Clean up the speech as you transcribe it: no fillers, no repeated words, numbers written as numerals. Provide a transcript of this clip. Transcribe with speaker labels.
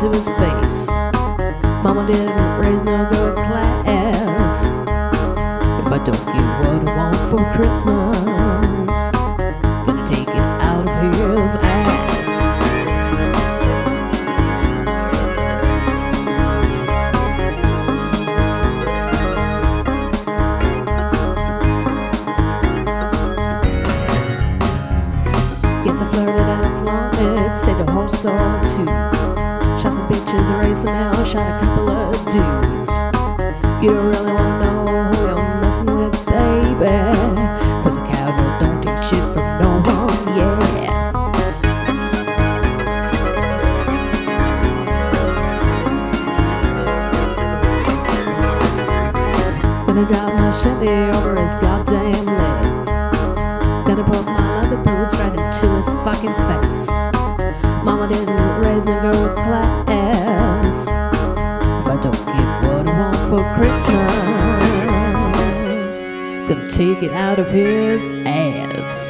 Speaker 1: to his face. Mama didn't raise no girl with class. If I don't get what I want for Christmas, gonna take it out of his ass. Yes, I flirted and I flaunted, stayed a horse or two, shot some bitches, raised some hell, shot a couple of dudes. You don't really wanna know who you're messing with, baby, 'cause a cowgirl don't take shit from no one, yeah. Gonna drive my Chevy over his goddamn legs. Gonna put my leather boots right into his fucking face. Mama didn't raise no girl with class. If I don't get what I want for Christmas, gonna take it out of his ass.